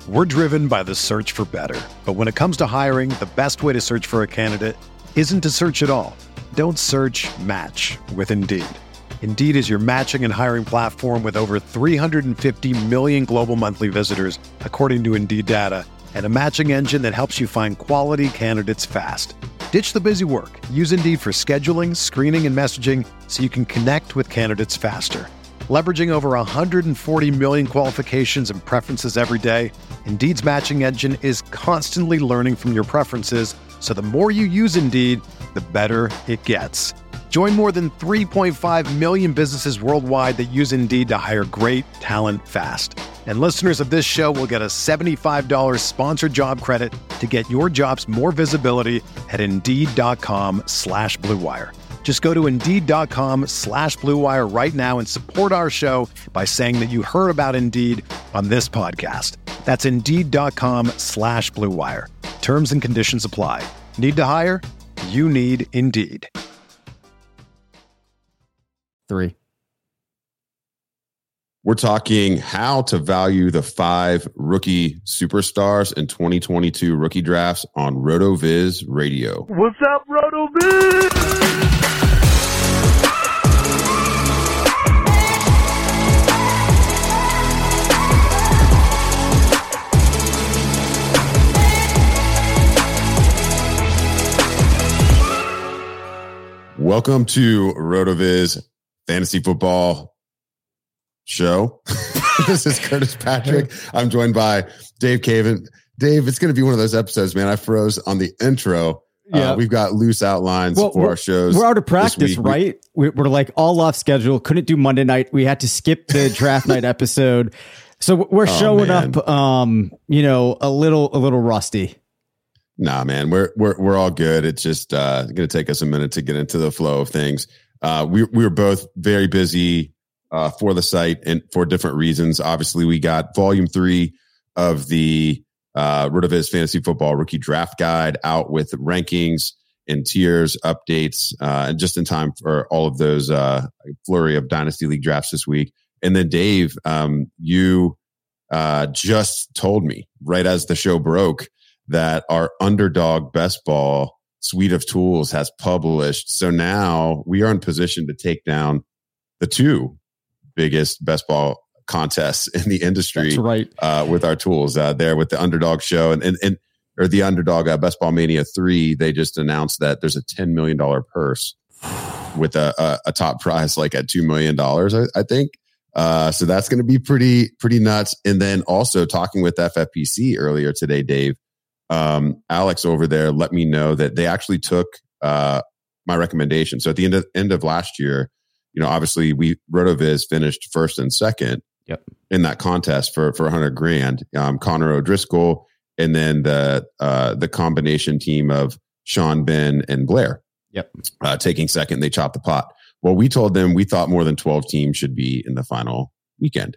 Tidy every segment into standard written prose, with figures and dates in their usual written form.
We're driven by the search for better. But when it comes to hiring, the best way to search for a candidate isn't to search at all. Don't search, match with Indeed. Indeed is your matching and hiring platform with over 350 million global monthly visitors, according to Indeed data, and a matching engine that helps you find quality candidates fast. Ditch the busy work. Use Indeed for scheduling, screening, and messaging so you can connect with candidates faster. Leveraging over 140 million qualifications and preferences every day, Indeed's matching engine is constantly learning from your preferences, so the more you use Indeed, the better it gets. Join more than 3.5 million businesses worldwide that use Indeed to hire great talent fast. And listeners of this show will get a $75 sponsored job credit to get your jobs more visibility at Indeed.com/Blue Wire. Just go to Indeed.com/Blue Wire right now and support our show by saying that you heard about Indeed on this podcast. That's Indeed.com/Blue Wire. Terms and conditions apply. Need to hire? You need Indeed. 3. We're talking how to value the 5 rookie superstars in 2022 rookie drafts on RotoViz Radio. What's up, RotoViz? Welcome to RotoViz Fantasy Football Show. This is Curtis Patrick. I'm joined by Dave Caven. Dave, it's going to be one of those episodes, man. I froze on the intro. Yeah. We've got loose outlines for our shows. We're out of practice, right? We're like all off schedule. Couldn't do Monday night. We had to skip the draft night episode. So we're showing up, a little rusty. Nah, man, we're all good. It's just going to take us a minute to get into the flow of things. We were both very busy for the site and for different reasons. Obviously, we got volume 3 of the RotoViz Fantasy Football Rookie Draft Guide out with rankings and tiers, updates, and just in time for all of those flurry of Dynasty League drafts this week. And then Dave, you just told me right as the show broke that our Underdog Best Ball suite of tools has published. So now we are in position to take down the 2 biggest best ball contests in the industry. That's right. With our tools there with the Underdog Show and the Underdog Best Ball Mania 3. They just announced that there's a $10 million purse with a top prize like at $2 million, I think. So that's going to be pretty nuts. And then also talking with FFPC earlier today, Dave, Alex over there let me know that they actually took my recommendation. So at the end of last year, obviously RotoViz finished first and second in that contest for $100,000. Connor O'Driscoll, and then the combination team of Sean, Ben, and Blair. Taking second, they chopped the pot. Well, we told them we thought more than 12 teams should be in the final weekend.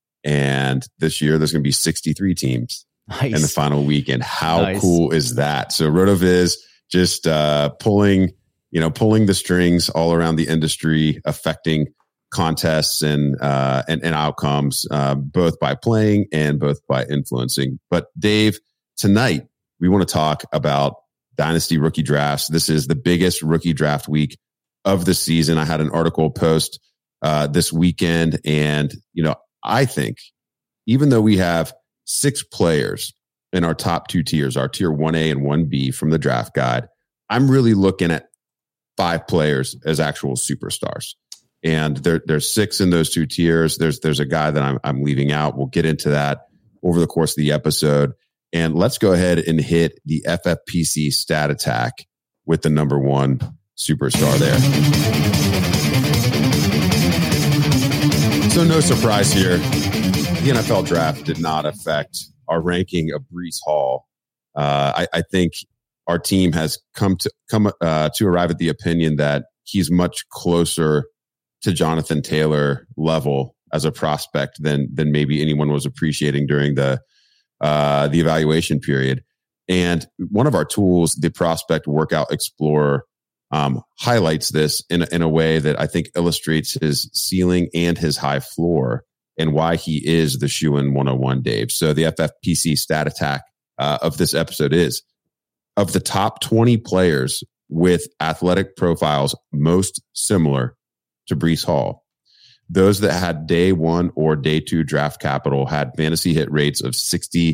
And this year there's going to be 63 teams. Nice. In the final weekend. How cool is that? So RotoViz just pulling the strings all around the industry, affecting contests and outcomes, both by playing and both by influencing. But Dave, tonight we want to talk about Dynasty rookie drafts. This is the biggest rookie draft week of the season. I had an article post this weekend, and I think even though we have 6 players in our top 2 tiers, our tier 1A and 1B from the draft guide, I'm really looking at 5 players as actual superstars. And there's 6 in those 2 tiers. There's a guy that I'm leaving out. We'll get into that over the course of the episode. And let's go ahead and hit the FFPC stat attack with the number 1 superstar there. So no surprise here. The NFL draft did not affect our ranking of Breece Hall. I think our team has come to arrive at the opinion that he's much closer to Jonathan Taylor level as a prospect than maybe anyone was appreciating during the evaluation period. And one of our tools, the Prospect Workout Explorer, highlights this in a way that I think illustrates his ceiling and his high floor. and why he is the shoe-in 101, Dave. So the FFPC stat attack of this episode is, of the top 20 players with athletic profiles most similar to Breece Hall, those that had day 1 or day 2 draft capital had fantasy hit rates of 67%.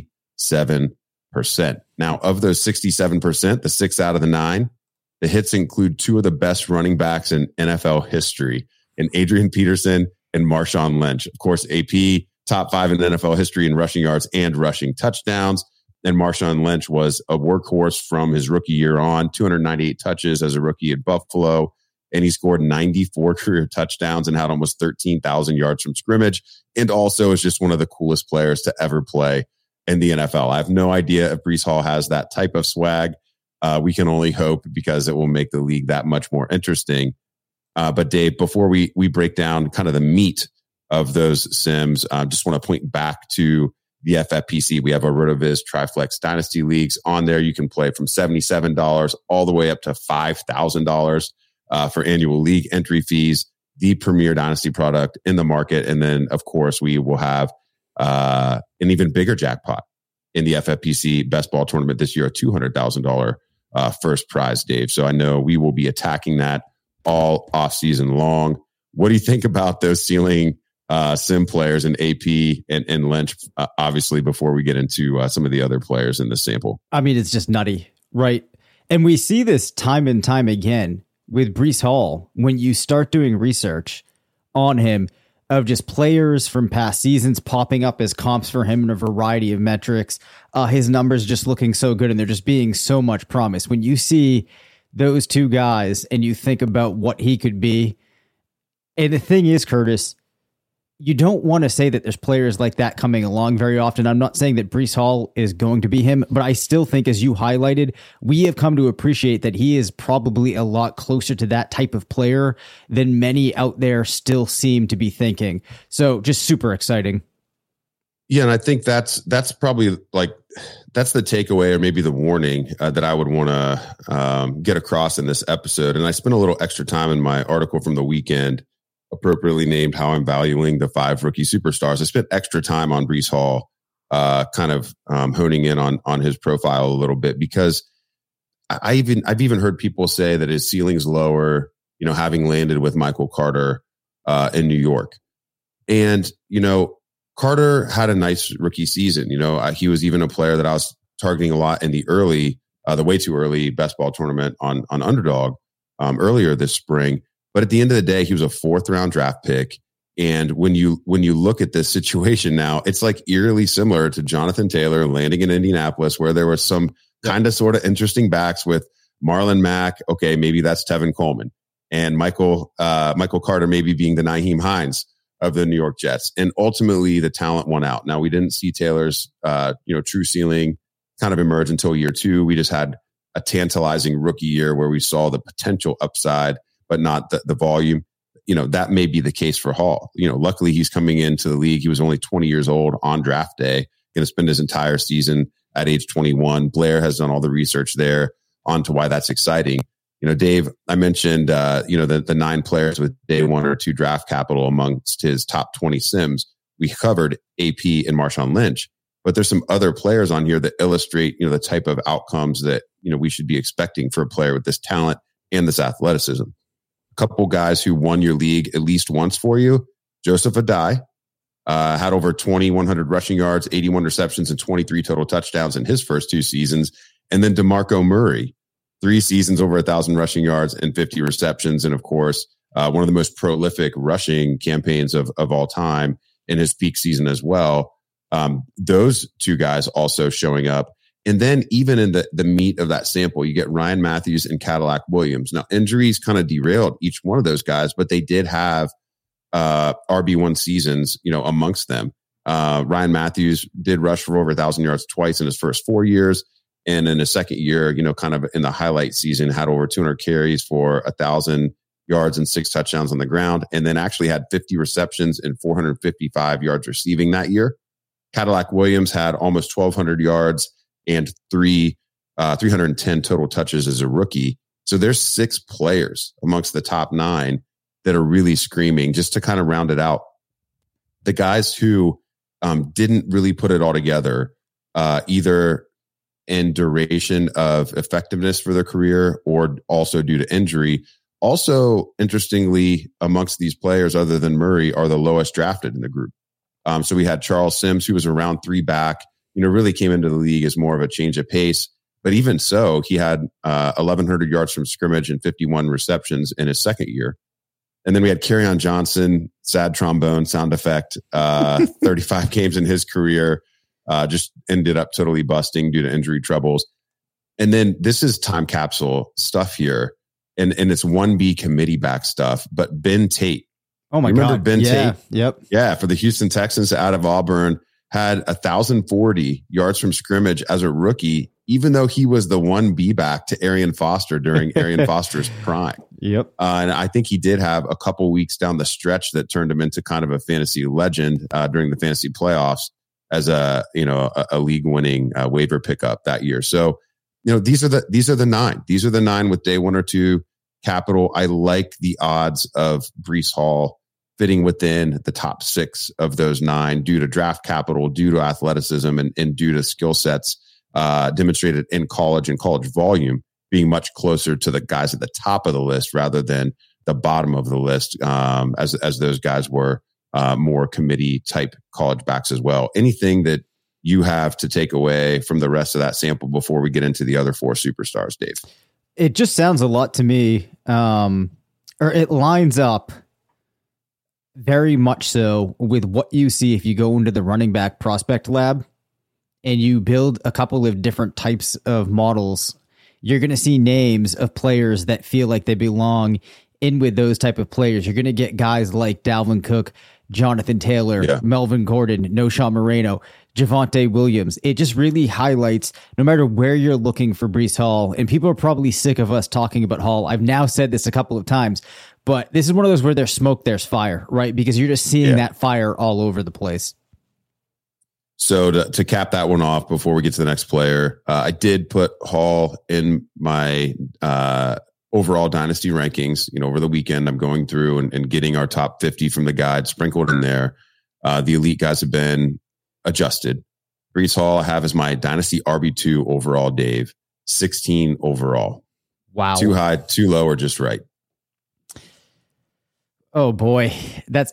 Now, of those 67%, the 6 out of the 9, the hits include 2 of the best running backs in NFL history, in Adrian Peterson and Marshawn Lynch. Of course, AP, top 5 in NFL history in rushing yards and rushing touchdowns. And Marshawn Lynch was a workhorse from his rookie year on, 298 touches as a rookie at Buffalo. And he scored 94 career touchdowns and had almost 13,000 yards from scrimmage. And also is just one of the coolest players to ever play in the NFL. I have no idea if Breece Hall has that type of swag. We can only hope, because it will make the league that much more interesting. But Dave, before we break down kind of the meat of those sims, I just want to point back to the FFPC. We have our RotoViz Triflex Dynasty Leagues on there. You can play from $77 all the way up to $5,000 for annual league entry fees, the premier Dynasty product in the market. And then, of course, we will have an even bigger jackpot in the FFPC Best Ball Tournament this year, a $200,000 first prize, Dave. So I know we will be attacking that all off season long. What do you think about those ceiling sim players in AP and Lynch, obviously, before we get into some of the other players in the sample? I mean, it's just nutty, right? And we see this time and time again with Breece Hall when you start doing research on him, of just players from past seasons popping up as comps for him in a variety of metrics. His numbers just looking so good, and they're just being so much promise. When you see those two guys and you think about what he could be, and the thing is, Curtis, you don't want to say that there's players like that coming along very often. I'm not saying that Breece Hall is going to be him, but I still think, as you highlighted, we have come to appreciate that he is probably a lot closer to that type of player than many out there still seem to be thinking. So just super exciting. Yeah, and I think that's probably that's the takeaway, or maybe the warning that I would want to get across in this episode. And I spent a little extra time in my article from the weekend, appropriately named How I'm Valuing the 5 Rookie Superstars. I spent extra time on Breece Hall, kind of honing in on his profile a little bit, because I've even heard people say that his ceiling's lower, having landed with Michael Carter in New York. And, Carter had a nice rookie season. He was even a player that I was targeting a lot in the way too early best ball tournament on Underdog earlier this spring. But at the end of the day, he was a 4th round draft pick. And when you look at this situation now, it's like eerily similar to Jonathan Taylor landing in Indianapolis, where there was some kind of sort of interesting backs with Marlon Mack. Okay, maybe that's Tevin Coleman, and Michael Carter maybe being the Nyheim Hines of the New York Jets. And ultimately the talent won out. Now, we didn't see Taylor's true ceiling kind of emerge until year 2. We just had a tantalizing rookie year where we saw the potential upside, but not the volume. That may be the case for Hall. Luckily he's coming into the league. He was only 20 years old on draft day, going to spend his entire season at age 21. Blair has done all the research there onto why that's exciting. Dave, I mentioned, the 9 players with day 1 or 2 draft capital amongst his top 20 sims. We covered AP and Marshawn Lynch, but there's some other players on here that illustrate, the type of outcomes that, we should be expecting for a player with this talent and this athleticism. Couple guys who won your league at least once for you. Joseph Adai had over 2,100 rushing yards, 81 receptions, and 23 total touchdowns in his first 2 seasons. And then DeMarco Murray, 3 seasons, over 1,000 rushing yards and 50 receptions. And of course, one of the most prolific rushing campaigns of all time in his peak season as well. Those 2 guys also showing up. And then even in the meat of that sample, you get Ryan Matthews and Cadillac Williams. Now, injuries kind of derailed each one of those guys, but they did have RB1 seasons, amongst them. Ryan Matthews did rush for over 1,000 yards twice in his first 4 years. And in his second year, kind of in the highlight season, had over 200 carries for 1,000 yards and 6 touchdowns on the ground. And then actually had 50 receptions and 455 yards receiving that year. Cadillac Williams had almost 1,200 yards and 310 total touches as a rookie. So there's 6 players amongst the top 9 that are really screaming. Just to kind of round it out, the guys who didn't really put it all together, either in duration of effectiveness for their career or also due to injury. Also, interestingly, amongst these players, other than Murray, are the lowest drafted in the group. So we had Charles Sims, who was a round 3 back, really came into the league as more of a change of pace. But even so, he had 1,100 yards from scrimmage and 51 receptions in his second year. And then we had Kerryon Johnson, sad trombone sound effect, 35 games in his career, just ended up totally busting due to injury troubles. And then this is time capsule stuff here. And it's 1B committee back stuff. But Ben Tate. Oh my Remember God. Ben Tate? Yep. Yeah. For the Houston Texans out of Auburn, had 1,040 yards from scrimmage as a rookie, even though he was the 1B back to Arian Foster during Arian Foster's prime. Yep. And I think he did have a couple weeks down the stretch that turned him into kind of a fantasy legend during the fantasy playoffs as a league winning waiver pickup that year. So, these are the 9. These are the 9 with day 1 or 2 capital. I like the odds of Breece Hall fitting within the top 6 of those 9 due to draft capital, due to athleticism, and due to skill sets demonstrated in college and college volume being much closer to the guys at the top of the list rather than the bottom of the list, as those guys were more committee type college backs as well. Anything that you have to take away from the rest of that sample before we get into the other 4 superstars, Dave? It just sounds a lot to me, or it lines up very much so with what you see if you go into the running back prospect lab and you build a couple of different types of models. You're going to see names of players that feel like they belong in with those type of players. You're going to get guys like Dalvin Cook, Jonathan Taylor, Melvin Gordon, Noshawn Moreno, Javonte Williams. It just really highlights, no matter where you're looking for Breece Hall, and people are probably sick of us talking about Hall. I've now said this a couple of times, but this is one of those where there's smoke, there's fire, right? Because you're just seeing that fire all over the place. So to cap that one off before we get to the next player, I did put Hall in my overall dynasty rankings. Over the weekend, I'm going through and getting our top 50 from the guide sprinkled in there. The elite guys have been adjusted. Breece Hall I have as my dynasty RB2 overall, Dave, 16 overall. Wow. Too high, too low, or just right? Oh boy. That's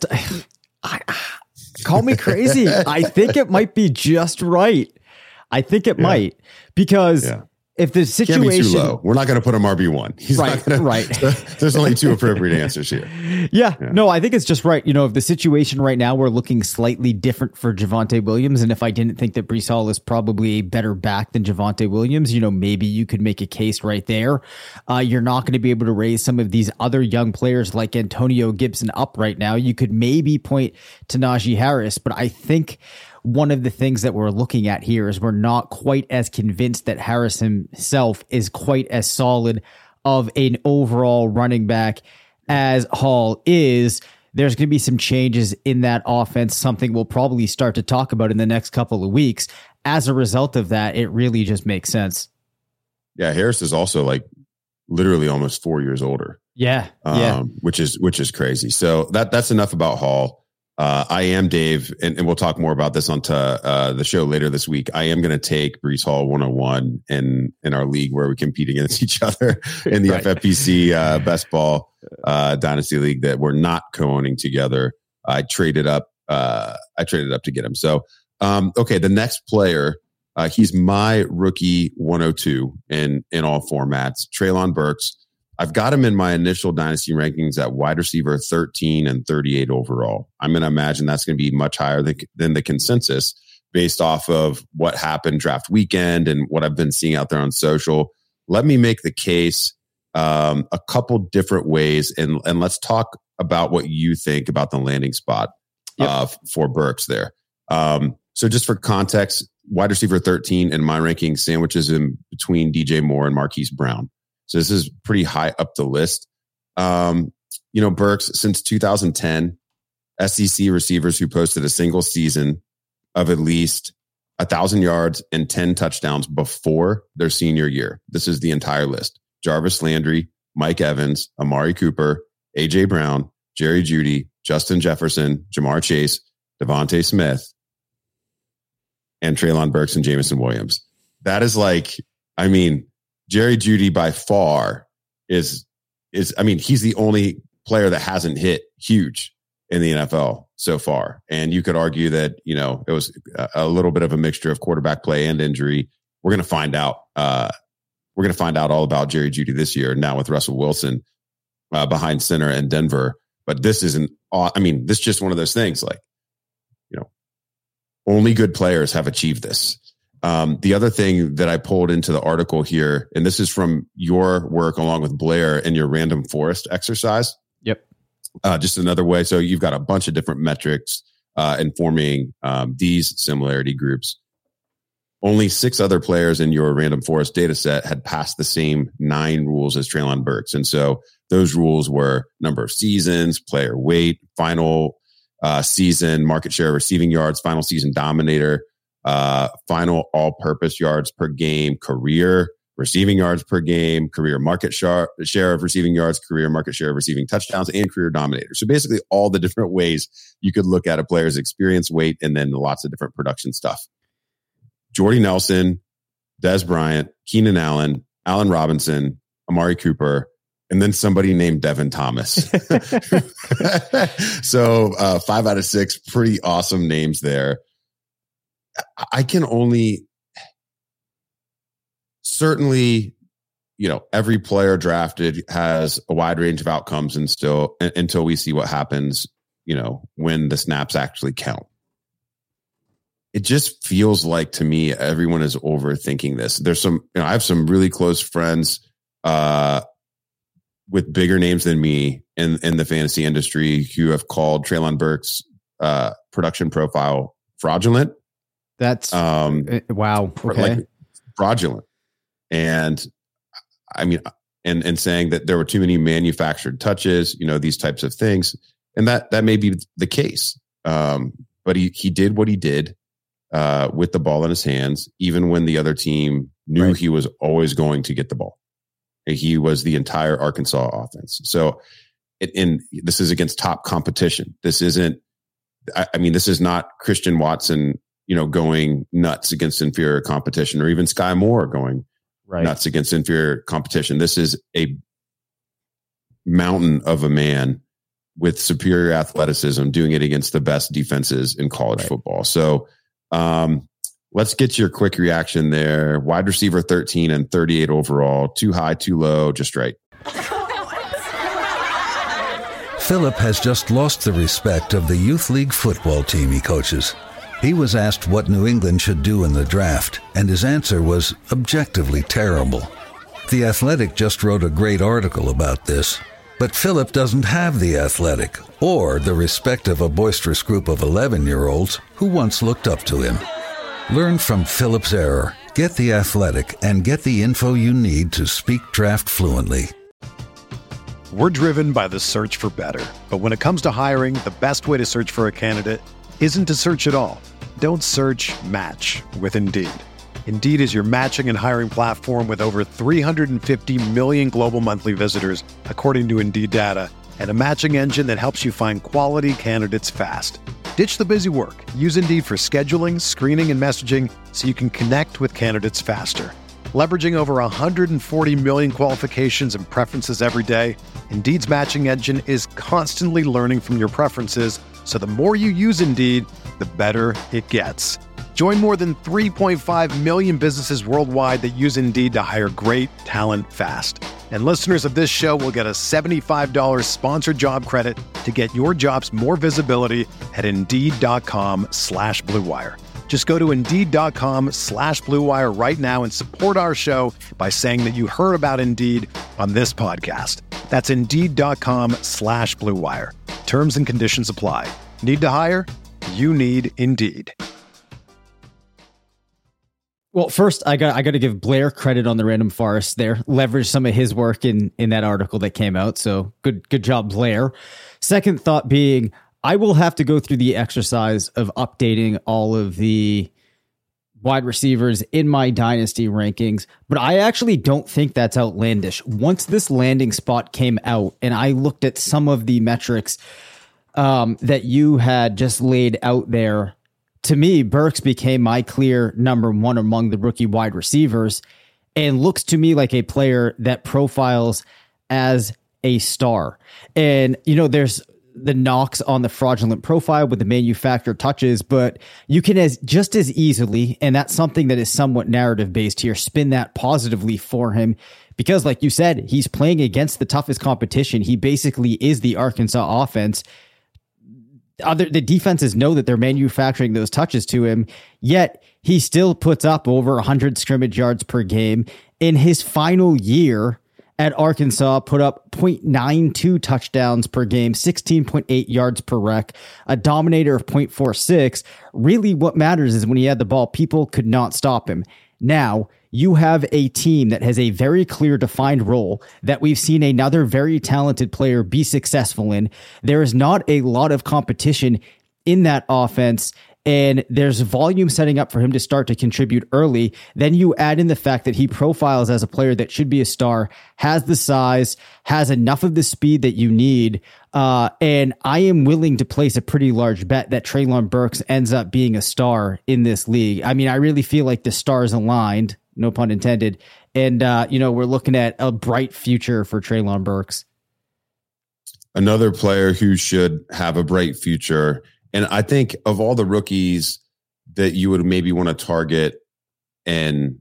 call me crazy. I think it might be just right. I think it might, because if the situation can't be too low, we're not going to put him RB1. He's right, not gonna, right. There's only 2 appropriate answers here. Yeah, no, I think it's just right. If the situation right now, we're looking slightly different for Javonte Williams. And if I didn't think that Breece Hall is probably a better back than Javonte Williams, maybe you could make a case right there. You're not going to be able to raise some of these other young players like Antonio Gibson up right now. You could maybe point to Najee Harris, but I think one of the things that we're looking at here is we're not quite as convinced that Harris himself is quite as solid of an overall running back as Hall is. There's going to be some changes in that offense, something we'll probably start to talk about in the next couple of weeks. As a result of that, it really just makes sense. Yeah, Harris is also like literally almost 4 years older. Yeah. Which is crazy. So that's enough about Hall. I am, Dave, and we'll talk more about this on the show later this week. I am going to take Breece Hall 101 in our league where we compete against each other in the FFPC Best Ball Dynasty League that we're not co-owning together. I traded up to get him. So, okay, the next player, he's my rookie 102 in all formats, Treylon Burks. I've got him in my initial dynasty rankings at wide receiver 13 and 38 overall. I'm going to imagine that's going to be much higher than the consensus based off of what happened draft weekend and what I've been seeing out there on social. Let me make the case a couple different ways, and let's talk about what you think about the landing spot for Burks there. So just for context, wide receiver 13 in my ranking sandwiches in between DJ Moore and Marquise Brown. So this is pretty high up the list. Burks, since 2010, SEC receivers who posted a single season of at least 1,000 yards and 10 touchdowns before their senior year. This is the entire list. Jarvis Landry, Mike Evans, Amari Cooper, AJ Brown, Jerry Jeudy, Justin Jefferson, Jamar Chase, Devontae Smith, and Treylon Burks and Jameson Williams. That is like, I mean, Jerry Jeudy by far is I mean, he's the only player that hasn't hit huge in the NFL so far. And you could argue that, you know, it was a little bit of a mixture of quarterback play and injury. We're going to find out. We're going to find out all about Jerry Jeudy this year now with Russell Wilson behind center in Denver. But this isn't, I mean, this is just one of those things like, you know, only good players have achieved this. The other thing that I pulled into the article here, and this is from your work along with Blair in your random forest exercise. Yep. Just another way. So you've got a bunch of different metrics informing these similarity groups. Only 6 other players in your random forest data set had passed the same 9 rules as Treylon Burks. And so those rules were number of seasons, player weight, final season, market share of receiving yards, final season dominator, final all-purpose yards per game, career receiving yards per game, career market share of receiving yards, career market share of receiving touchdowns, and career dominator. So basically all the different ways you could look at a player's experience, weight, and then lots of different production stuff. Jordy Nelson, Dez Bryant, Keenan Allen, Allen Robinson, Amari Cooper, and then somebody named Devin Thomas. So 5 out of 6, pretty awesome names there. I can only, certainly, you know, every player drafted has a wide range of outcomes and still until we see what happens, you know, when the snaps actually count. It just feels like to me, everyone is overthinking this. There's some, you know, I have some really close friends with bigger names than me in the fantasy industry who have called Treylon Burks' production profile fraudulent. That's wow. Okay. Like fraudulent. And I mean, and saying that there were too many manufactured touches, you know, these types of things. And that may be the case. But he did what he did with the ball in his hands, even when the other team knew he was always going to get the ball. He was the entire Arkansas offense. So this is against top competition. This isn't, I mean, this is not Christian Watson, you know, going nuts against inferior competition, or even Sky Moore going nuts against inferior competition. This is a mountain of a man with superior athleticism doing it against the best defenses in college football. So let's get your quick reaction there. Wide receiver 13 and 38 overall. Too high, too low, just right. Philip has just lost the respect of the youth league football team he coaches. He was asked what New England should do in the draft, and his answer was objectively terrible. The Athletic just wrote a great article about this, but Philip doesn't have The Athletic or the respect of a boisterous group of 11-year-olds who once looked up to him. Learn from Philip's error, get The Athletic, and get the info you need to speak draft fluently. We're driven by the search for better. But when it comes to hiring, the best way to search for a candidate isn't to search at all. Don't search, match with Indeed. Indeed is your matching and hiring platform with over 350 million global monthly visitors, according to Indeed data, and a matching engine that helps you find quality candidates fast. Ditch the busy work. Use Indeed for scheduling, screening, and messaging so you can connect with candidates faster. Leveraging over 140 million qualifications and preferences every day, Indeed's matching engine is constantly learning from your preferences, so the more you use Indeed, the better it gets. Join more than 3.5 million businesses worldwide that use Indeed to hire great talent fast. And listeners of this show will get a $75 sponsored job credit to get your jobs more visibility at Indeed.com/Blue Wire. Just go to Indeed.com/Blue Wire right now and support our show by saying that you heard about Indeed on this podcast. That's Indeed.com/Blue Wire. Terms and conditions apply. Need to hire? You need Indeed. Well, first, I got to give Blair credit on the Random Forest there. Leverage some of his work in that article that came out. So good job, Blair. Second thought being, I will have to go through the exercise of updating all of the wide receivers in my dynasty rankings, but I actually don't think that's outlandish. Once this landing spot came out and I looked at some of the metrics, that you had just laid out there, to me, Burks became my clear number one among the rookie wide receivers and looks to me like a player that profiles as a star. And, there's the knocks on the fraudulent profile with the manufactured touches, but you can just as easily, and that's something that is somewhat narrative based here, spin that positively for him. Because like you said, he's playing against the toughest competition. He basically is the Arkansas offense. The defenses know that they're manufacturing those touches to him, yet he still puts up over 100 scrimmage yards per game. In his final year at Arkansas, put up 0.92 touchdowns per game, 16.8 yards per rec, a dominator of 0.46. Really what matters is when he had the ball, people could not stop him. Now, you have a team that has a very clear defined role that we've seen another very talented player be successful in. There is not a lot of competition in that offense, and there's volume setting up for him to start to contribute early. Then you add in the fact that he profiles as a player that should be a star, has the size, has enough of the speed that you need. And I am willing to place a pretty large bet that Treylon Burks ends up being a star in this league. I mean, I really feel like the stars aligned, no pun intended. And, we're looking at a bright future for Treylon Burks. Another player who should have a bright future. And I think of all the rookies that you would maybe want to target in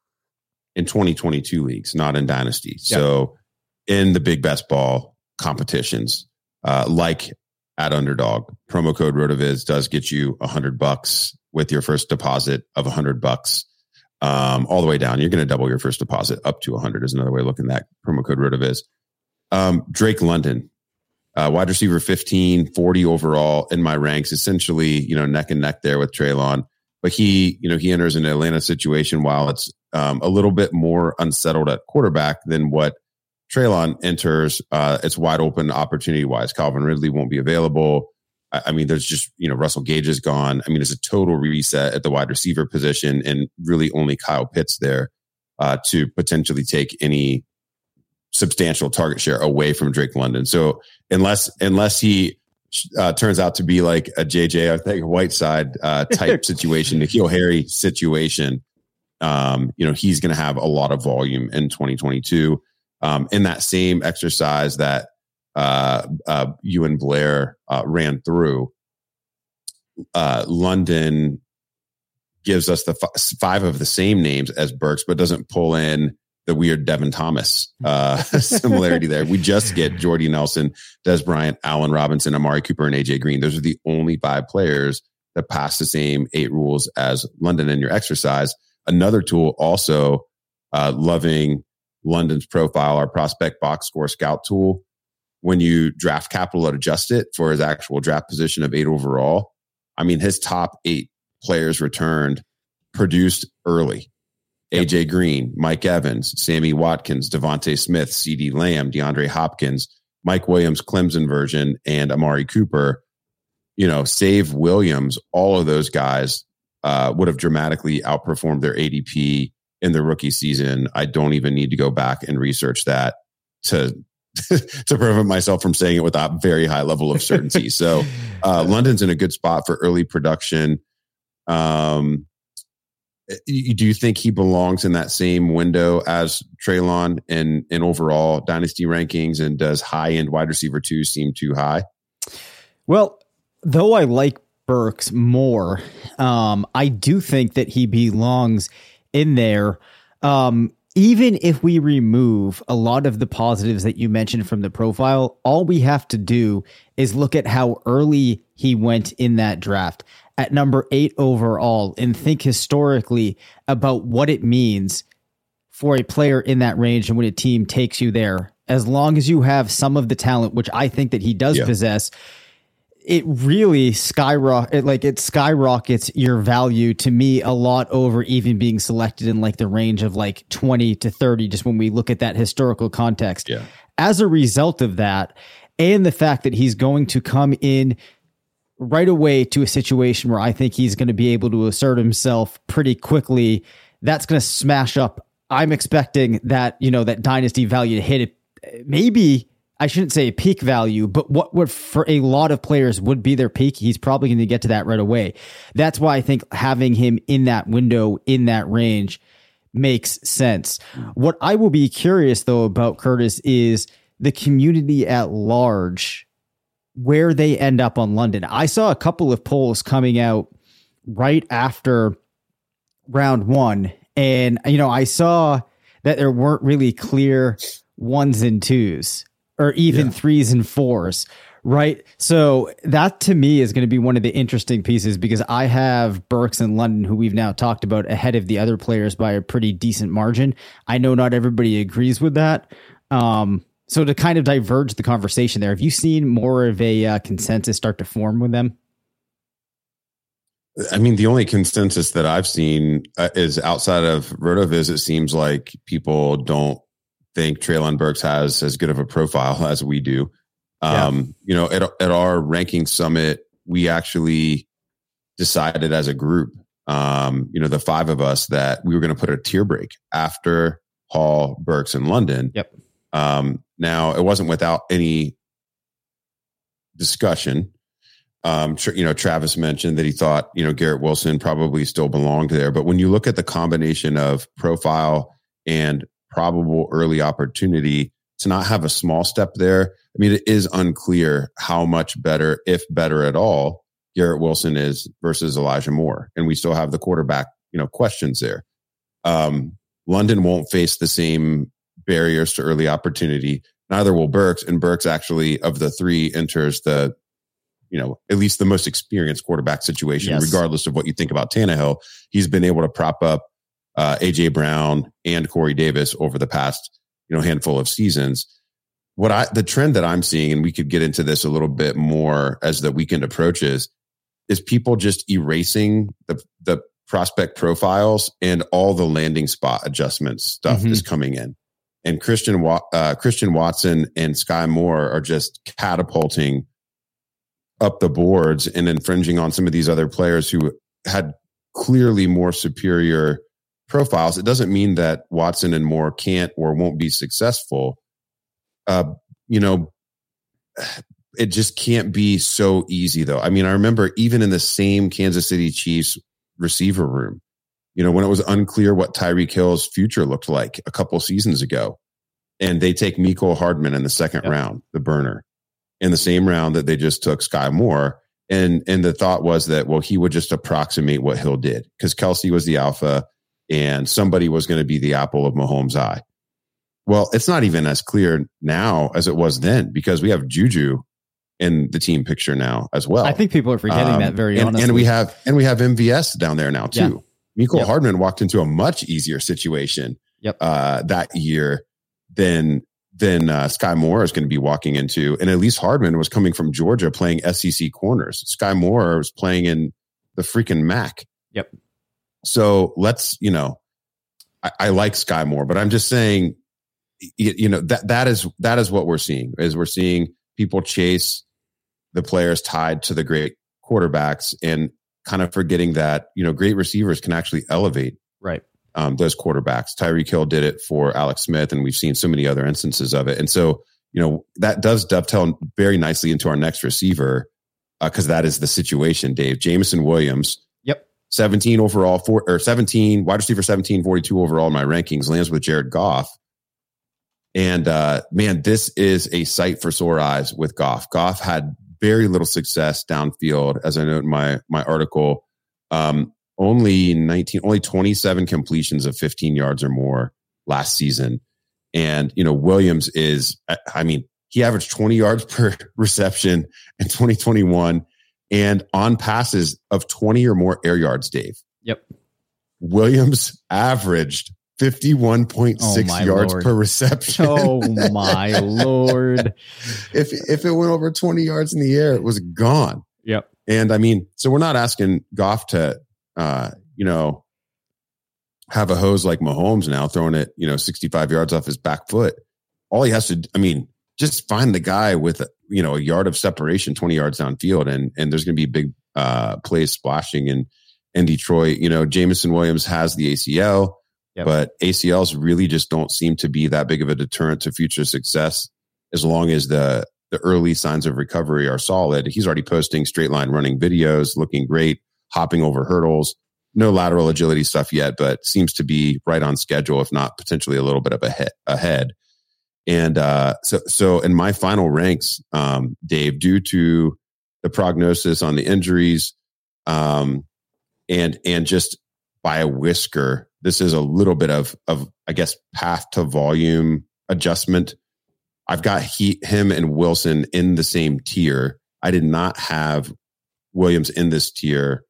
2022 leagues, not in Dynasty. Yep. So in the big best ball competitions, like at Underdog, promo code RotoViz does get you $100 with your first deposit of $100. All the way down. You're going to double your first deposit up to 100 is another way of looking at that. Promo code RotoViz. Drake London, wide receiver 15, 40 overall in my ranks, essentially, neck and neck there with Treylon. But he enters an Atlanta situation while it's a little bit more unsettled at quarterback than what Treylon enters. It's wide open opportunity wise. Calvin Ridley won't be available. I mean, there's just, Russell Gage is gone. I mean, it's a total reset at the wide receiver position and really only Kyle Pitts there to potentially take any substantial target share away from Drake London. So unless he turns out to be like a JJ, I think Whiteside type situation, N'Keal Harry situation, he's going to have a lot of volume in 2022. In that same exercise that you and Blair ran through, London gives us the five of the same names as Burks, but doesn't pull in the weird Devin Thomas similarity there. We just get Jordy Nelson, Des Bryant, Allen Robinson, Amari Cooper, and AJ Green. Those are the only 5 players that pass the same 8 rules as London in your exercise. Another tool also, loving London's profile, our prospect box score scout tool. When you draft capital and adjust it for his actual draft position of 8 overall, I mean, his top 8 players returned produced early. Yep. AJ Green, Mike Evans, Sammy Watkins, Devontae Smith, CeeDee Lamb, DeAndre Hopkins, Mike Williams, Clemson version, and Amari Cooper. Save Williams, all of those guys would have dramatically outperformed their ADP in the rookie season. I don't even need to go back and research that to prevent myself from saying it with a very high level of certainty. So London's in a good spot for early production. Do you think he belongs in that same window as Treylon in overall dynasty rankings? And does high-end wide receiver 2 seem too high? Well, though I like Burks more, I do think that he belongs in there. Even if we remove a lot of the positives that you mentioned from the profile, all we have to do is look at how early he went in that draft at number 8 overall and think historically about what it means for a player in that range and when a team takes you there. As long as you have some of the talent, which I think that he does possess, it really skyrockets your value to me a lot over even being selected in like the range of like 20 to 30, just when we look at that historical context. Yeah. As a result of that, and the fact that he's going to come in right away to a situation where I think he's going to be able to assert himself pretty quickly, that's going to smash up. I'm expecting that, that dynasty value to hit it. Maybe, I shouldn't say peak value, but what would for a lot of players would be their peak, he's probably going to get to that right away. That's why I think having him in that window, in that range, makes sense. What I will be curious, though, about Curtis is the community at large, where they end up on London. I saw a couple of polls coming out right after round one, and I saw that there weren't really clear 1s and 2s. Or even 3s and 4s, right? So that to me is going to be one of the interesting pieces, because I have Burks and London, who we've now talked about, ahead of the other players by a pretty decent margin. I know not everybody agrees with that. So to kind of diverge the conversation there, have you seen more of a consensus start to form with them? I mean, the only consensus that I've seen is outside of RotoViz. It seems like people don't think Treylon Burks has as good of a profile as we do. At our ranking summit, we actually decided as a group, the 5 of us, that we were going to put a tier break after Hall, Burks, and London. Yep. Now, it wasn't without any discussion. Travis mentioned that he thought, Garrett Wilson probably still belonged there. But when you look at the combination of profile and probable early opportunity to not have a small step there, I mean, it is unclear how much better, if better at all, Garrett Wilson is versus Elijah Moore. And we still have the quarterback, questions there. London won't face the same barriers to early opportunity. Neither will Burks. And Burks actually, of the 3, enters the, at least the most experienced quarterback situation, regardless of what you think about Tannehill. He's been able to prop up AJ Brown and Corey Davis over the past, handful of seasons. The trend that I'm seeing, and we could get into this a little bit more as the weekend approaches, is people just erasing the prospect profiles, and all the landing spot adjustments stuff is coming in. And Christian Watson and Sky Moore are just catapulting up the boards and infringing on some of these other players who had clearly more superior profiles. It doesn't mean that Watson and Moore can't or won't be successful. It just can't be so easy, though. I mean, I remember even in the same Kansas City Chiefs receiver room, when it was unclear what Tyreek Hill's future looked like a couple seasons ago, and they take Mecole Hardman in the second round, the burner, in the same round that they just took Sky Moore. And the thought was that, well, he would just approximate what Hill did, because Kelsey was the alpha and somebody was going to be the apple of Mahomes' eye. Well, it's not even as clear now as it was then, because we have Juju in the team picture now as well. I think people are forgetting that honestly. And we have MVS down there now too. Yeah. Mecole Hardman walked into a much easier situation that year than Sky Moore is going to be walking into. And at least Hardman was coming from Georgia playing SEC corners. Sky Moore was playing in the freaking MAC. Yep. So let's, I like Sky Moore, but I'm just saying, that is what we're seeing, is we're seeing people chase the players tied to the great quarterbacks and kind of forgetting that, great receivers can actually elevate those quarterbacks. Tyreek Hill did it for Alex Smith, and we've seen so many other instances of it. And so, that does dovetail very nicely into our next receiver, because that is the situation, Dave. Jameson Williams, 17 overall, 17 wide receiver, 17, 42 overall in my rankings, lands with Jared Goff. And man, this is a sight for sore eyes with Goff. Goff had very little success downfield, as I note in my article. Only 27 completions of 15 yards or more last season. And, Williams is, he averaged 20 yards per reception in 2021 and on passes of 20 or more air yards, Dave. Yep. Williams averaged 51.6 yards per reception. Oh my Lord. If it went over 20 yards in the air, it was gone. Yep. And so we're not asking Goff to, have a hose like Mahomes now throwing it, 65 yards off his back foot. All he has to, just find the guy with, a yard of separation, 20 yards downfield. And there's going to be big plays splashing in Detroit. Jameson Williams has the ACL, but ACLs really just don't seem to be that big of a deterrent to future success as long as the early signs of recovery are solid. He's already posting straight line running videos, looking great, hopping over hurdles. No lateral agility stuff yet, but seems to be right on schedule, if not potentially a little bit of ahead. And so in my final ranks, Dave, due to the prognosis on the injuries, and just by a whisker, this is a little bit of I guess path to volume adjustment. I've got him and Wilson in the same tier. I did not have Williams in this tier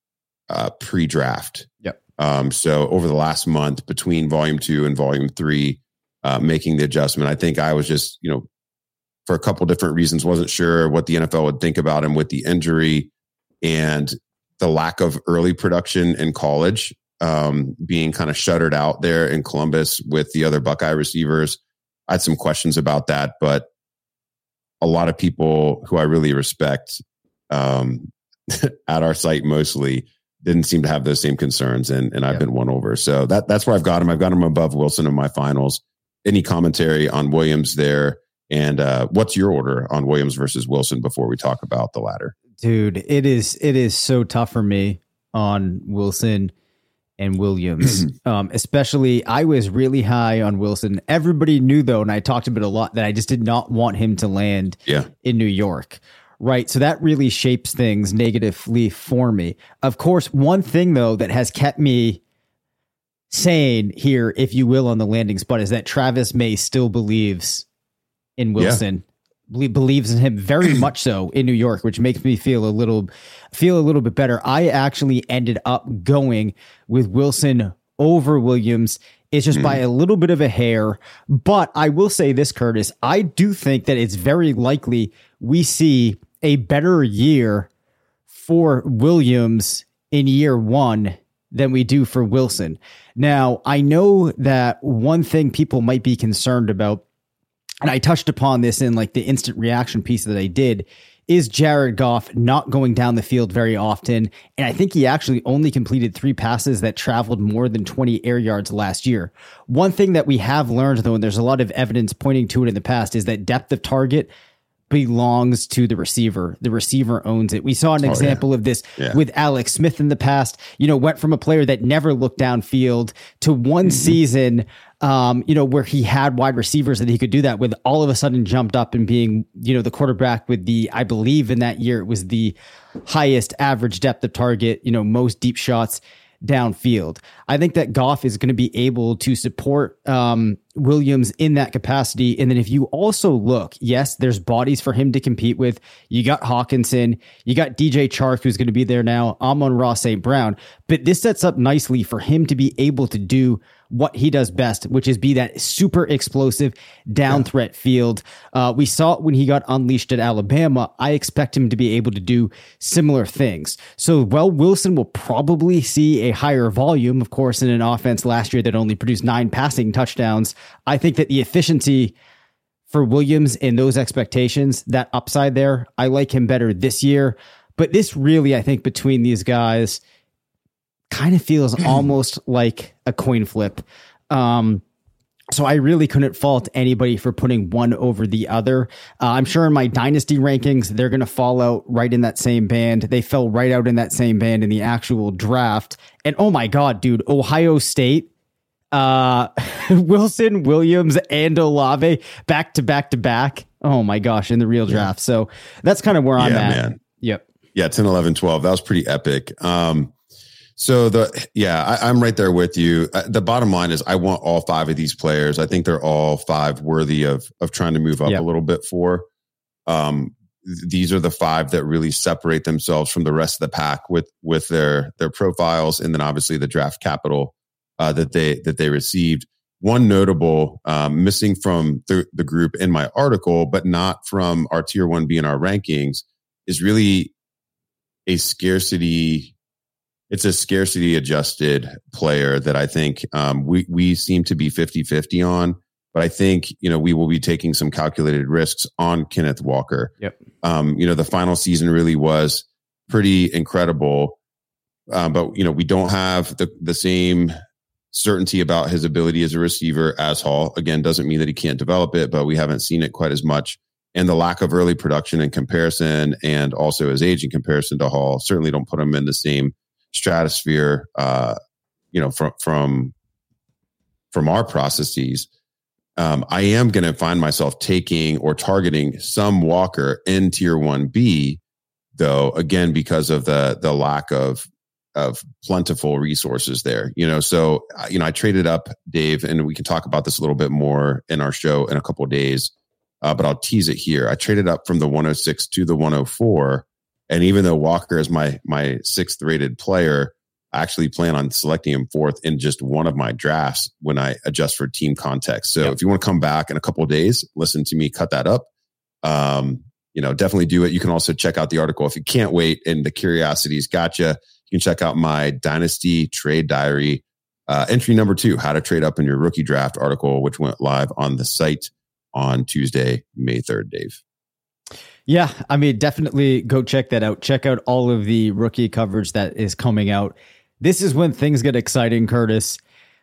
pre-draft. Yep. So over the last month between volume 2 and volume 3, making the adjustment, I think I was just, for a couple different reasons, wasn't sure what the NFL would think about him with the injury and the lack of early production in college, being kind of shuttered out there in Columbus with the other Buckeye receivers. I had some questions about that, but a lot of people who I really respect at our site mostly didn't seem to have those same concerns, and I've been won over. So that's where I've got him. I've got him above Wilson in my finals. Any commentary on Williams there? And what's your order on Williams versus Wilson before we talk about the latter? Dude, it is so tough for me on Wilson and Williams. Especially, I was really high on Wilson. Everybody knew, though, and I talked about it a lot, that I just did not want him to land in New York. Right. So that really shapes things negatively for me. Of course, one thing, though, that has kept me sane here, if you will, on the landing spot is that Travis May still believes in Wilson. Believes in him very much so in New York, which makes me feel a little bit better. I actually ended up going with Wilson over Williams. It's just by a little bit of a hair. But I will say this, Curtis, I do think that it's very likely we see a better year for Williams in year 1 than we do for Wilson. Now, I know that one thing people might be concerned about, and I touched upon this in like the instant reaction piece that I did, is Jared Goff not going down the field very often. And I think he actually only completed 3 passes that traveled more than 20 air yards last year. One thing that we have learned, though, and there's a lot of evidence pointing to it in the past, is that depth of target belongs to the receiver. The receiver owns it. We saw an example of this with Alex Smith in the past. Went from a player that never looked downfield to one season, where he had wide receivers that he could do that with, all of a sudden jumped up and being, the quarterback with I believe in that year, it was the highest average depth of target, most deep shots downfield. I think that Goff is going to be able to support Williams in that capacity. And then if you also look, yes, there's bodies for him to compete with. You got Hawkinson, you got DJ Chark, who's going to be there now, Amon-Ra St. Brown. But this sets up nicely for him to be able to do what he does best, which is be that super explosive down threat field. We saw it when he got unleashed at Alabama. I expect him to be able to do similar things. So while Wilson will probably see a higher volume, of course, in an offense last year that only produced 9 passing touchdowns, I think that the efficiency for Williams in those expectations, that upside there, I like him better this year. But this really, I think, between these guys kind of feels almost like a coin flip. So I really couldn't fault anybody for putting one over the other. I'm sure in my dynasty rankings, they're going to fall out right in that same band. They fell right out in that same band in the actual draft. And oh my God, dude, Ohio State, Wilson, Williams, and Olave back to back to back. Oh my gosh, in the real draft. So that's kind of where I'm at. Man. Yep. Yeah, 10, 11, 12. That was pretty epic. So I'm right there with you. The bottom line is I want all 5 of these players. I think they're all 5 worthy of trying to move up a little bit for. These are the 5 that really separate themselves from the rest of the pack with their profiles, and then obviously the draft capital that they received. One notable missing from the group in my article, but not from our tier 1B in our rankings, is really a scarcity. It's a scarcity adjusted player that I think we seem to be 50-50 on, but I think, we will be taking some calculated risks on Kenneth Walker. Yep. The final season really was pretty incredible. But we don't have the same certainty about his ability as a receiver as Hall. Again, doesn't mean that he can't develop it, but we haven't seen it quite as much. And the lack of early production in comparison, and also his age in comparison to Hall, certainly don't put him in the same stratosphere, from our processes. I am going to find myself taking or targeting some Walker in tier 1B, though, again, because of the lack of plentiful resources there, so, I traded up, Dave, and we can talk about this a little bit more in our show in a couple of days, but I'll tease it here. I traded up from the 106 to the 104. And even though Walker is my 6th rated player, I actually plan on selecting him 4th in just one of my drafts when I adjust for team context. So if you want to come back in a couple of days, listen to me cut that up. Definitely do it. You can also check out the article if you can't wait and the curiosity's got you. You can check out my Dynasty Trade Diary, entry number 2, how to trade up in your rookie draft article, which went live on the site on Tuesday, May 3rd, Dave. Yeah, I mean, definitely go check that out. Check out all of the rookie coverage that is coming out. This is when things get exciting, Curtis.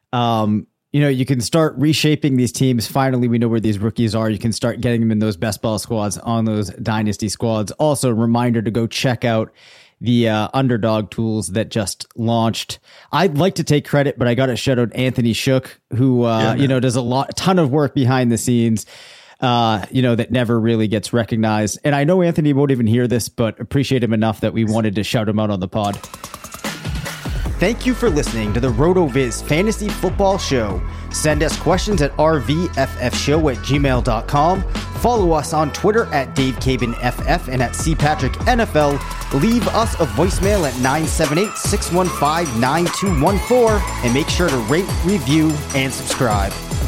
You can start reshaping these teams. Finally, we know where these rookies are. You can start getting them in those best ball squads, on those dynasty squads. Also, a reminder to go check out the Underdog tools that just launched. I'd like to take credit, but I got to shout out Anthony Shook, who does a ton of work behind the scenes. That never really gets recognized. And I know Anthony won't even hear this, but appreciate him enough that we wanted to shout him out on the pod. Thank you for listening to the RotoViz Fantasy Football Show. Send us questions at rvffshow@gmail.com. Follow us on Twitter at DaveCabanFF and at CPatrickNFL. Leave us a voicemail at 978-615-9214 and make sure to rate, review, and subscribe.